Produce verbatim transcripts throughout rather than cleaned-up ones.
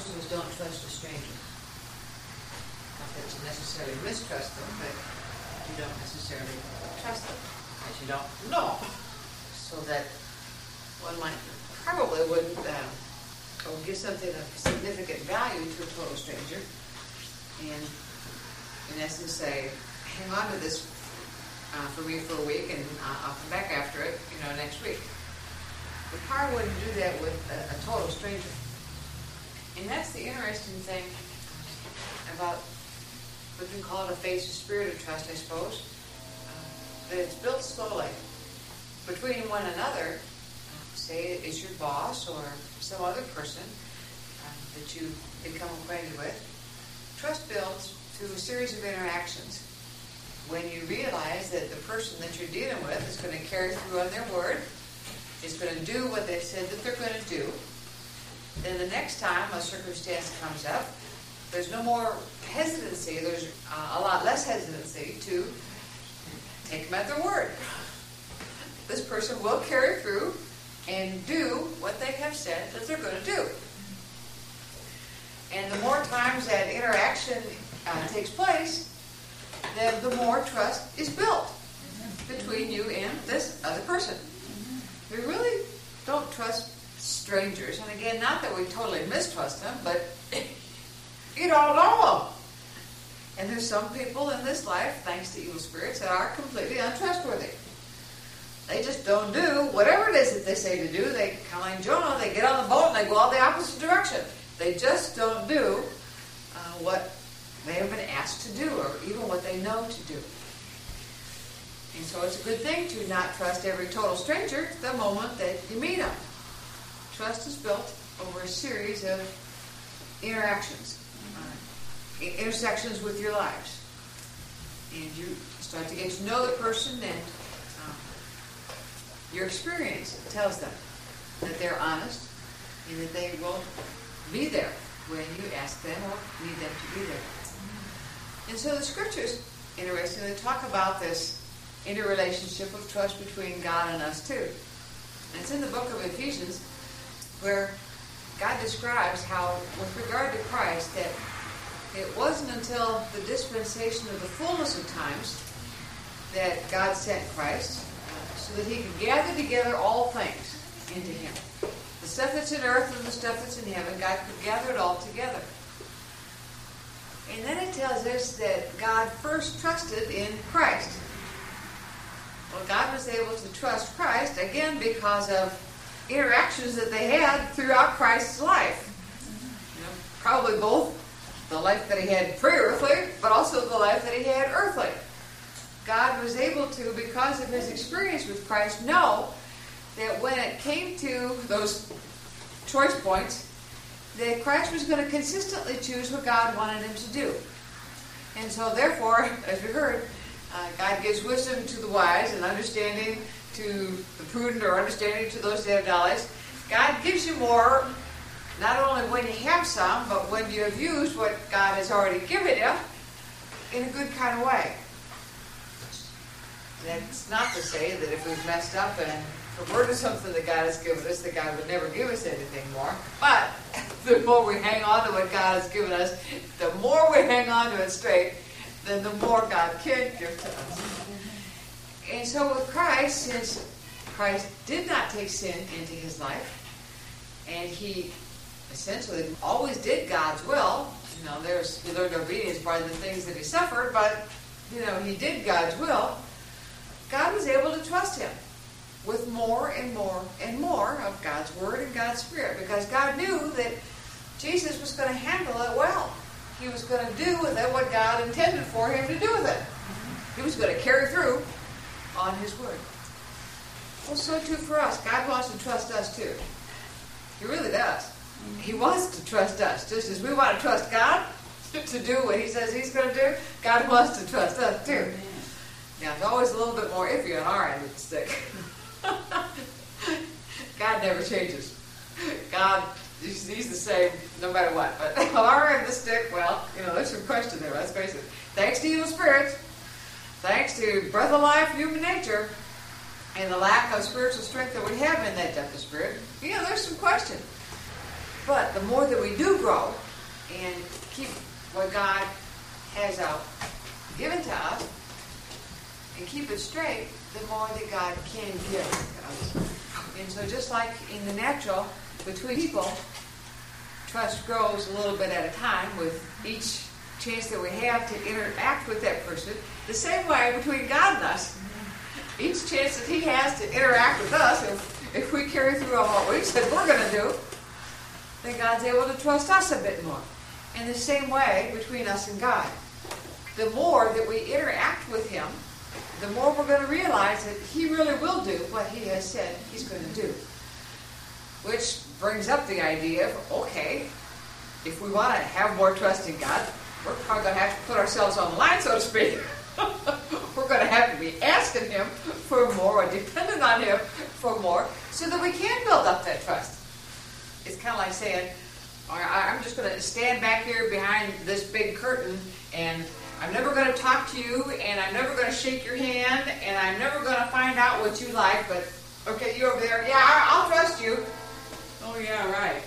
do is don't trust a stranger. Not that you necessarily mistrust them, but you don't necessarily trust them, as you don't know. So that one might probably wouldn't uh, or give something of significant value to a total stranger, and in essence say, hang on to this uh, for me for a week, and uh, I'll come back after it, you know, next week. We probably wouldn't do that with a, a total stranger. And that's the interesting thing about, we can call it a phase of spirit of trust, I suppose, uh, that it's built slowly between one another. Say it's your boss or some other person uh, that you become acquainted with. Trust builds through a series of interactions. When you realize that the person that you're dealing with is going to carry through on their word, is going to do what they've said that they're going to do, then the next time a circumstance comes up, there's no more hesitancy, there's uh, a lot less hesitancy to take them at their word. This person will carry through and do what they have said that they're going to do. And the more times that interaction uh, takes place, then the more trust is built between you and this other person. We really don't trust strangers. And again, not that we totally mistrust them, but you don't know them. And there's some people in this life, thanks to evil spirits, that are completely untrustworthy. They just don't do whatever it is that they say to do. They, kind of like Jonah, they get on the boat and they go all the opposite direction. They just don't do uh, what they have been asked to do, or even what they know to do. And so it's a good thing to not trust every total stranger the moment that you meet them. Trust is built over a series of interactions, uh, intersections with your lives. And you start to get to know the person, and uh, your experience tells them that they're honest and that they will be there when you ask them or need them to be there. And so the scriptures, interestingly, talk about this interrelationship of trust between God and us too. And it's in the book of Ephesians where God describes how, with regard to Christ, that it wasn't until the dispensation of the fullness of times that God sent Christ, uh, so that he could gather together all things into him. The stuff that's in earth and the stuff that's in heaven, God could gather it all together. And then it tells us that God first trusted in Christ. Well, God was able to trust Christ, again, because of interactions that they had throughout Christ's life. You know, probably both the life that he had pre-earthly, but also the life that he had earthly. God was able to, because of his experience with Christ, know that when it came to those choice points, that Christ was going to consistently choose what God wanted him to do. And so therefore, as we heard, uh, God gives wisdom to the wise and understanding to the prudent, or understanding to those that have knowledge. God gives you more, not only when you have some, but when you have used what God has already given you in a good kind of way. That's not to say that if we've messed up and perverted something that God has given us, that God would never give us anything more. But the more we hang on to what God has given us, the more we hang on to it straight, then the more God can give to us. And so with Christ, since Christ did not take sin into his life, and he essentially always did God's will, you know, there's he learned obedience by the things that he suffered, but, you know, he did God's will, God was able to trust him with more and more and more of God's Word and God's Spirit, because God knew that Jesus was going to handle it well. He was going to do with it what God intended for him to do with it. He was going to carry through on his Word. Well, so too for us. God wants to trust us too. He really does. He wants to trust us. Just as we want to trust God to do what he says he's going to do, God wants to trust us too. Now, it's always a little bit more iffy on our end of the stick. God never changes. God, he's, he's the same no matter what. But on our end of the stick, well, you know, there's some question there, let's face it. Thanks to evil spirits, thanks to breath of life, human nature, and the lack of spiritual strength that we have in that depth of spirit, you know, there's some question. But the more that we do grow and keep what God has out given to us and keep it straight, the more that God can give us. And so just like in the natural, between people, trust grows a little bit at a time with each chance that we have to interact with that person. The same way between God and us. Each chance that he has to interact with us, if, if we carry through on what we said we're going to do, then God's able to trust us a bit more. And the same way between us and God. The more that we interact with him, the more we're going to realize that he really will do what he has said he's going to do. Which brings up the idea of, okay, if we want to have more trust in God, we're probably going to have to put ourselves on the line, so to speak. We're going to have to be asking him for more or dependent on him for more so that we can build up that trust. It's kind of like saying, I'm just going to stand back here behind this big curtain and I'm never going to talk to you, and I'm never going to shake your hand, and I'm never going to find out what you like, but, okay, you over there, yeah, I'll trust you. Oh, yeah, right.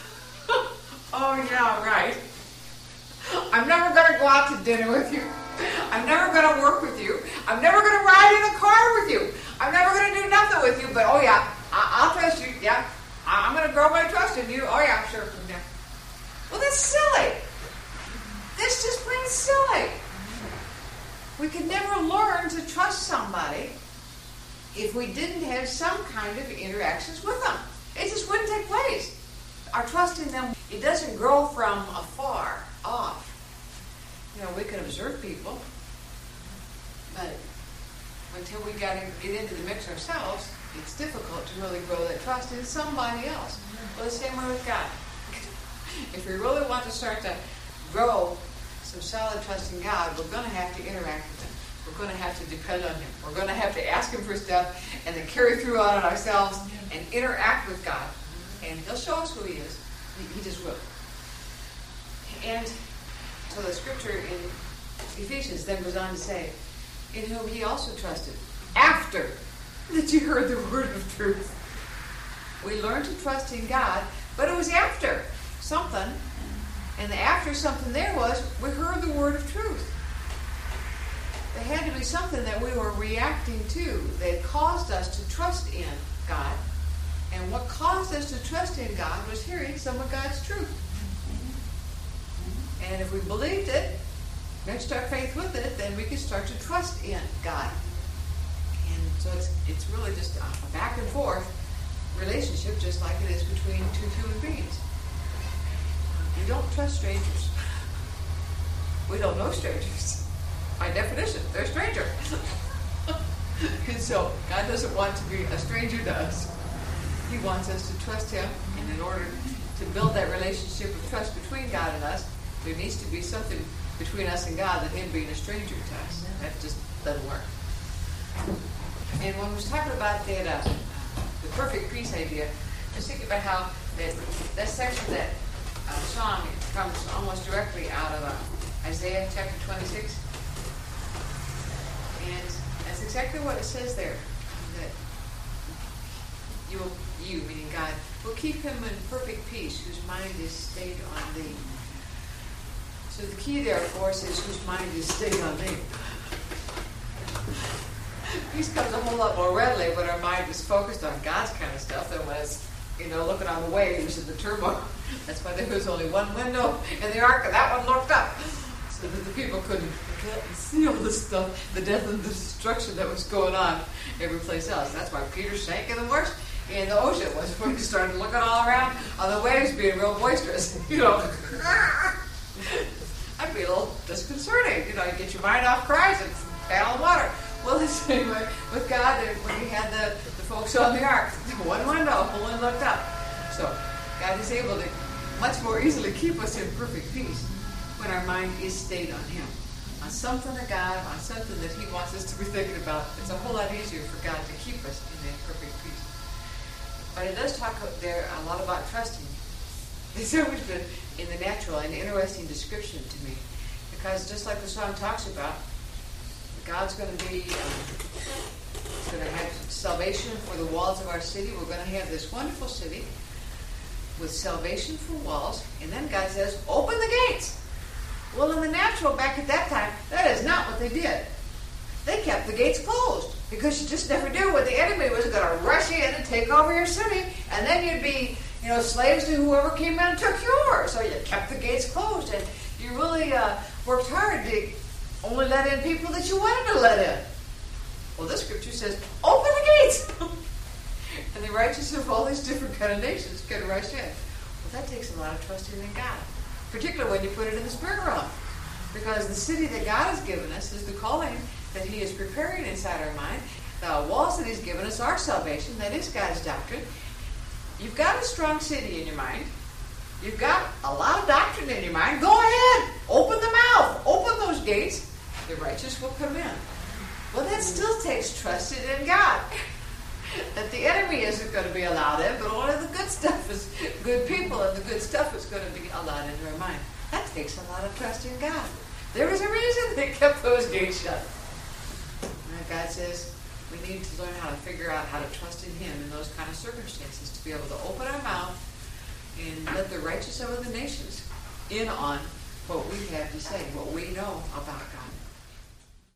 Oh, yeah, right. I'm never going to go out to dinner with you. I'm never going to work with you. I'm never going to ride in a car with you. I'm never going to do nothing with you, but, oh, yeah, I- I'll trust you, yeah. I- I'm going to grow my trust in you. Oh, yeah, sure. Yeah. Well, that's silly. That's just plain silly. We could never learn to trust somebody if we didn't have some kind of interactions with them. It just wouldn't take place. Our trust in them, it doesn't grow from afar off. You know, we can observe people, but until we got to get into the mix ourselves, it's difficult to really grow that trust in somebody else. Well, the same way with God. If we really want to start to grow some solid trust in God, we're going to have to interact with him. We're going to have to depend on him. We're going to have to ask him for stuff and then carry through on it ourselves and interact with God. And he'll show us who he is. He, he just will. And so the scripture in Ephesians then goes on to say, in whom he also trusted after that you heard the word of truth. We learned to trust in God, but it was after something. And the after something there was, we heard the word of truth. There had to be something that we were reacting to that caused us to trust in God. And what caused us to trust in God was hearing some of God's truth. And if we believed it, mixed our faith with it, then we could start to trust in God. And so it's it's really just a back and forth relationship, just like it is between two human beings. We don't trust strangers. We don't know strangers. By definition, they're a stranger. And so God doesn't want to be a stranger to us. He wants us to trust him, and in order to build that relationship of trust between God and us, there needs to be something between us and God that him being a stranger to us. That just doesn't work. And when we was talking about that, uh, the perfect peace idea, just think about how that, that section, that uh, song, it comes almost directly out of uh, Isaiah chapter twenty-six. And that's exactly what it says there. That you, will, you, meaning God, will keep him in perfect peace, whose mind is stayed on thee. So the key there, of course, is whose mind is stayed on thee. Peace comes a whole lot more readily when our mind is focused on God's kind of stuff than when it's, you know, looking on the waves and the turmoil. That's why there was only one window in the ark, and that one looked up, so that the people couldn't look and see all this stuff, the death and the destruction that was going on every place else. That's why Peter sank in the worst in the ocean, was when he started looking all around on the waves being real boisterous. You know, that'd be a little disconcerting. You know, you get your mind off Christ and paddle in water. Well, the same way with God, when he had the, the folks on the ark, one window, one looked up. So God is able to much more easily keep us in perfect peace when our mind is stayed on him, on something of God, on something that he wants us to be thinking about. It's a whole lot easier for God to keep us in that perfect peace. But it does talk there a lot about trusting. It's always been in the natural an interesting description to me, because just like the song talks about, God's going to be, um, going to have salvation for the walls of our city. We're going to have this wonderful city. with salvation for walls, and then God says, open the gates. Well, in the natural, back at that time, that is not what they did. They kept the gates closed because you just never knew when the enemy was going to rush in and take over your city, and then you'd be, you know, slaves to whoever came in and took yours. So you kept the gates closed, and you really uh, worked hard to only let in people that you wanted to let in. Well, this scripture says, open the gates! And the righteous of all these different kind of nations can rush in. Well, that takes a lot of trusting in God, particularly when you put it in the spirit realm. Because the city that God has given us is the calling that He is preparing inside our mind. The walls that He's given us are salvation. That is God's doctrine. You've got a strong city in your mind. You've got a lot of doctrine in your mind. Go ahead. Open the mouth. Open those gates. The righteous will come in. Well, that still takes trusting in God. That the enemy isn't going to be allowed in, but only the good stuff is good people, and the good stuff is going to be allowed into our mind. That takes a lot of trust in God. There was a reason they kept those gates shut. And God says we need to learn how to figure out how to trust in Him in those kind of circumstances, to be able to open our mouth and let the righteous of the nations in on what we have to say, what we know about God.